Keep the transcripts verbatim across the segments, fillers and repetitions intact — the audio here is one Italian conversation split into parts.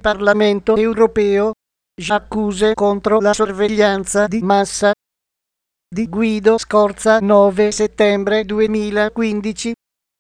Parlamento europeo, accuse contro la sorveglianza di massa di Guido Scorza nove settembre duemilaquindici.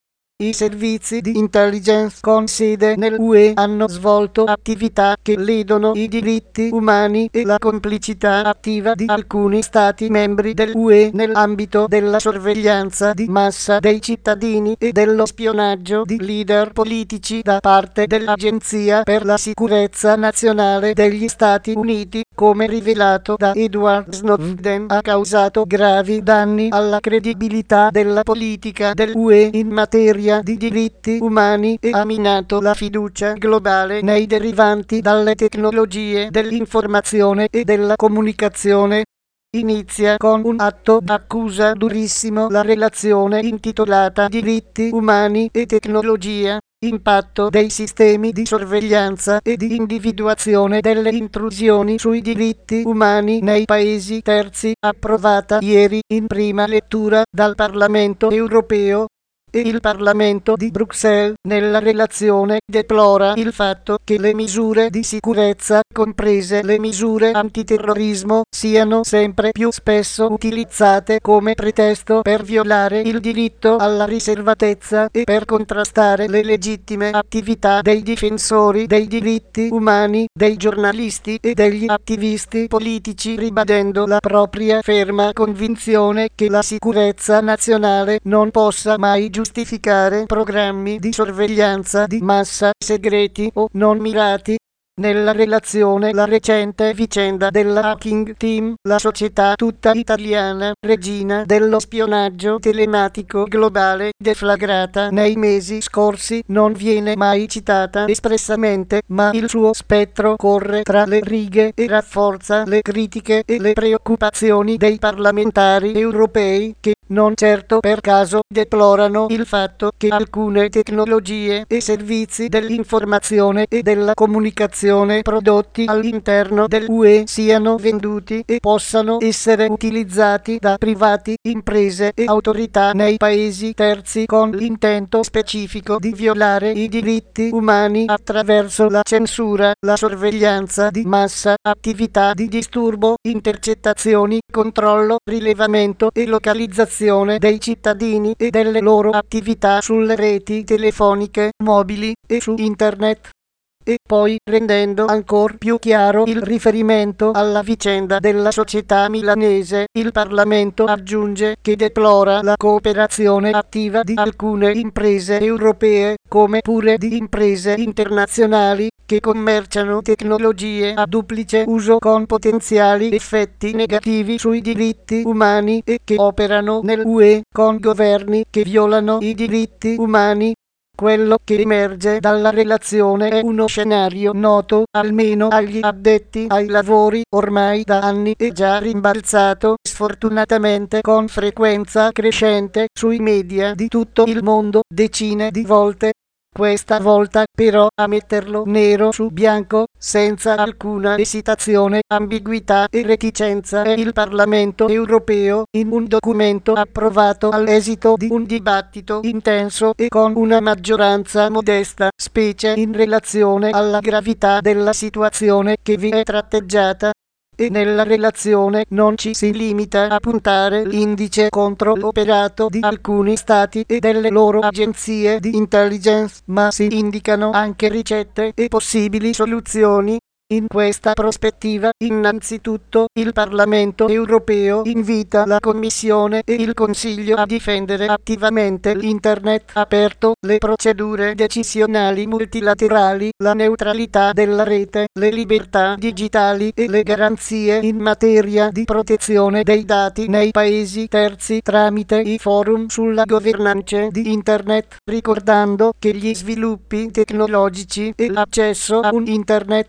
I servizi di intelligence con sede nell'U E hanno svolto attività che ledono i diritti umani e la complicità attiva di alcuni Stati membri dell'U E nell'ambito della sorveglianza di massa dei cittadini e dello spionaggio di leader politici da parte dell'Agenzia per la sicurezza nazionale degli Stati Uniti, come rivelato da Edward Snowden, ha causato gravi danni alla credibilità della politica dell'U E in materia di diritti umani e ha minato la fiducia globale nei derivanti dalle tecnologie dell'informazione e della comunicazione. Inizia con un atto d'accusa durissimo la relazione intitolata Diritti umani e tecnologia, impatto dei sistemi di sorveglianza e di individuazione delle intrusioni sui diritti umani nei paesi terzi, approvata ieri in prima lettura dal Parlamento europeo. E il Parlamento di Bruxelles, nella relazione, deplora il fatto che le misure di sicurezza, comprese le misure antiterrorismo, siano sempre più spesso utilizzate come pretesto per violare il diritto alla riservatezza e per contrastare le legittime attività dei difensori dei diritti umani, dei giornalisti e degli attivisti politici, ribadendo la propria ferma convinzione che la sicurezza nazionale non possa mai giustificare programmi di sorveglianza di massa segreti o non mirati. Nella relazione la recente vicenda della Hacking Team, la società tutta italiana, regina dello spionaggio telematico globale, deflagrata nei mesi scorsi, non viene mai citata espressamente, ma il suo spettro corre tra le righe e rafforza le critiche e le preoccupazioni dei parlamentari europei che, non certo per caso, deplorano il fatto che alcune tecnologie e servizi dell'informazione e della comunicazione prodotti all'interno dell'U E siano venduti e possano essere utilizzati da privati, imprese e autorità nei paesi terzi con l'intento specifico di violare i diritti umani attraverso la censura, la sorveglianza di massa, attività di disturbo, intercettazioni, controllo, rilevamento e localizzazione dei cittadini e delle loro attività sulle reti telefoniche, mobili e su internet. E poi, rendendo ancora più chiaro il riferimento alla vicenda della società milanese, il Parlamento aggiunge che deplora la cooperazione attiva di alcune imprese europee, come pure di imprese internazionali, che commerciano tecnologie a duplice uso con potenziali effetti negativi sui diritti umani e che operano nell'U E con governi che violano i diritti umani. Quello che emerge dalla relazione è uno scenario noto, almeno agli addetti ai lavori, ormai da anni e già rimbalzato, sfortunatamente con frequenza crescente, sui media di tutto il mondo, decine di volte. Questa volta, però, a metterlo nero su bianco, senza alcuna esitazione, ambiguità e reticenza, è il Parlamento europeo, in un documento approvato all'esito di un dibattito intenso e con una maggioranza modesta, specie in relazione alla gravità della situazione che vi è tratteggiata. E nella relazione non ci si limita a puntare l'indice contro l'operato di alcuni stati e delle loro agenzie di intelligence, ma si indicano anche ricette e possibili soluzioni. In questa prospettiva, innanzitutto, il Parlamento europeo invita la Commissione e il Consiglio a difendere attivamente l'Internet aperto, le procedure decisionali multilaterali, la neutralità della rete, le libertà digitali e le garanzie in materia di protezione dei dati nei paesi terzi tramite i forum sulla governance di Internet, ricordando che gli sviluppi tecnologici e l'accesso a un Internet aperto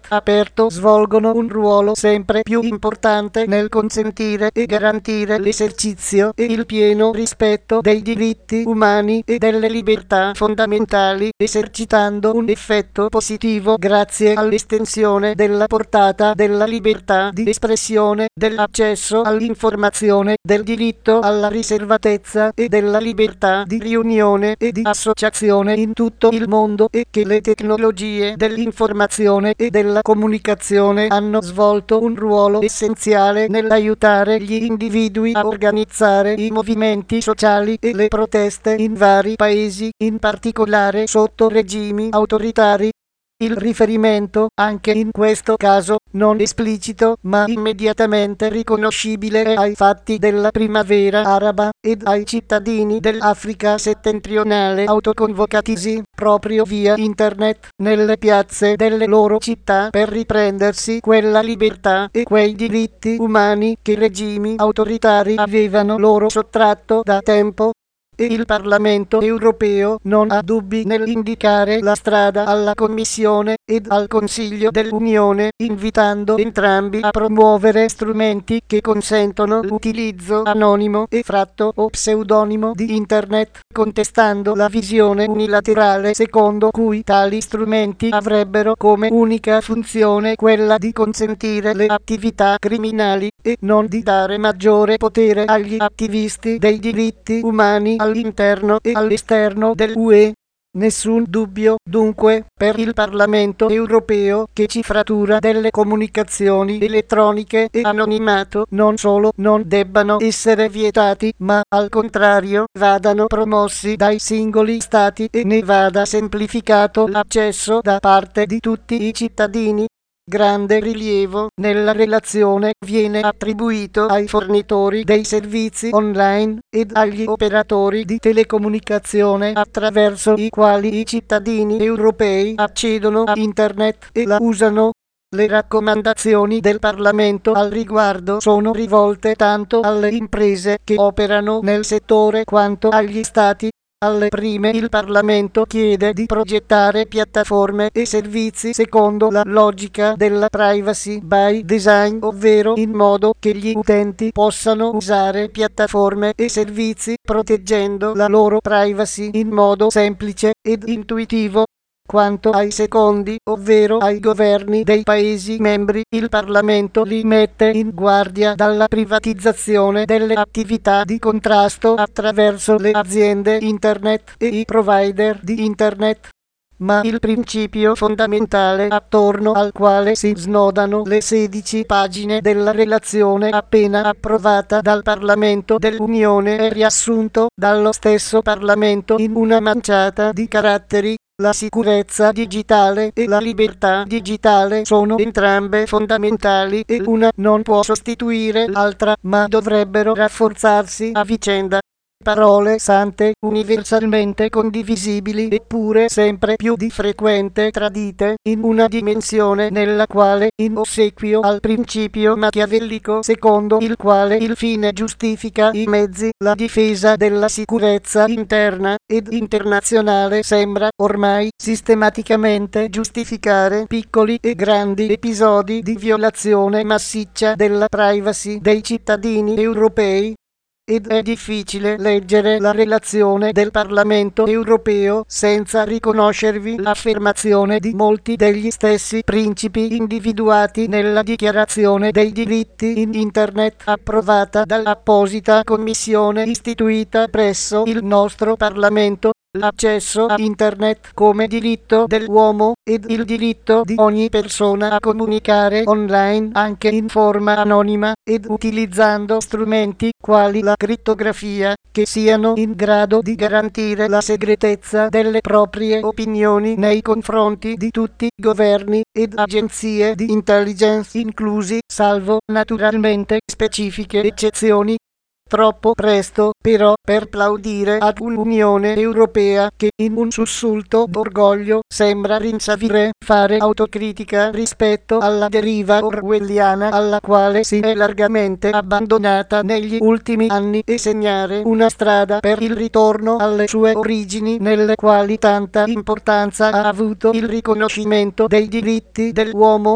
certo svolgono un ruolo sempre più importante nel consentire e garantire l'esercizio e il pieno rispetto dei diritti umani e delle libertà fondamentali, esercitando un effetto positivo grazie all'estensione della portata della libertà di espressione, dell'accesso all'informazione, del diritto alla riservatezza e della libertà di riunione e di associazione in tutto il mondo, e che le tecnologie dell'informazione e della comunicazione hanno svolto un ruolo essenziale nell'aiutare gli individui a organizzare i movimenti sociali e le proteste in vari paesi, in particolare sotto regimi autoritari. Il riferimento, anche in questo caso, non esplicito ma immediatamente riconoscibile, è ai fatti della primavera araba ed ai cittadini dell'Africa settentrionale autoconvocatisi proprio via internet nelle piazze delle loro città per riprendersi quella libertà e quei diritti umani che regimi autoritari avevano loro sottratto da tempo. E il Parlamento europeo non ha dubbi nell'indicare la strada alla Commissione ed al Consiglio dell'Unione, invitando entrambi a promuovere strumenti che consentono l'utilizzo anonimo e fratto o pseudonimo di Internet, contestando la visione unilaterale secondo cui tali strumenti avrebbero come unica funzione quella di consentire le attività criminali e non di dare maggiore potere agli attivisti dei diritti umani all'interno e all'esterno dell'U E. Nessun dubbio, dunque, per il Parlamento europeo che cifratura delle comunicazioni elettroniche e anonimato non solo non debbano essere vietati, ma al contrario vadano promossi dai singoli stati e ne vada semplificato l'accesso da parte di tutti i cittadini. Grande rilievo nella relazione viene attribuito ai fornitori dei servizi online ed agli operatori di telecomunicazione attraverso i quali i cittadini europei accedono a Internet e la usano. Le raccomandazioni del Parlamento al riguardo sono rivolte tanto alle imprese che operano nel settore quanto agli Stati. Alle prime il Parlamento chiede di progettare piattaforme e servizi secondo la logica della privacy by design, ovvero in modo che gli utenti possano usare piattaforme e servizi proteggendo la loro privacy in modo semplice ed intuitivo. Quanto ai secondi, ovvero ai governi dei Paesi membri, il Parlamento li mette in guardia dalla privatizzazione delle attività di contrasto attraverso le aziende Internet e i provider di Internet. Ma il principio fondamentale attorno al quale si snodano le sedici pagine della relazione appena approvata dal Parlamento dell'Unione è riassunto dallo stesso Parlamento in una manciata di caratteri. La sicurezza digitale e la libertà digitale sono entrambe fondamentali e una non può sostituire l'altra, ma dovrebbero rafforzarsi a vicenda. Parole sante, universalmente condivisibili eppure sempre più di frequente tradite in una dimensione nella quale, in ossequio al principio machiavellico secondo il quale il fine giustifica i mezzi, la difesa della sicurezza interna ed internazionale sembra ormai sistematicamente giustificare piccoli e grandi episodi di violazione massiccia della privacy dei cittadini europei. Ed è difficile leggere la relazione del Parlamento europeo senza riconoscervi l'affermazione di molti degli stessi principi individuati nella Dichiarazione dei diritti in Internet approvata dall'apposita commissione istituita presso il nostro Parlamento. L'accesso a Internet come diritto dell'uomo ed il diritto di ogni persona a comunicare online anche in forma anonima ed utilizzando strumenti quali la crittografia che siano in grado di garantire la segretezza delle proprie opinioni nei confronti di tutti i governi ed agenzie di intelligence inclusi, salvo naturalmente specifiche eccezioni. Troppo presto, però, per plaudire ad un'Unione Europea che, in un sussulto d'orgoglio, sembra rinsavire fare autocritica rispetto alla deriva orwelliana alla quale si è largamente abbandonata negli ultimi anni e segnare una strada per il ritorno alle sue origini nelle quali tanta importanza ha avuto il riconoscimento dei diritti dell'uomo.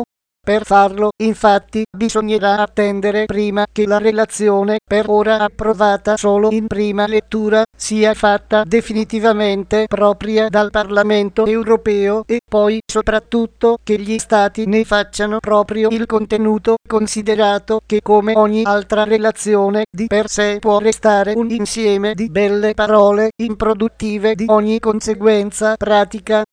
Per farlo, infatti, bisognerà attendere prima che la relazione, per ora approvata solo in prima lettura, sia fatta definitivamente propria dal Parlamento europeo e poi soprattutto che gli Stati ne facciano proprio il contenuto, considerato che come ogni altra relazione di per sé può restare un insieme di belle parole improduttive di ogni conseguenza pratica.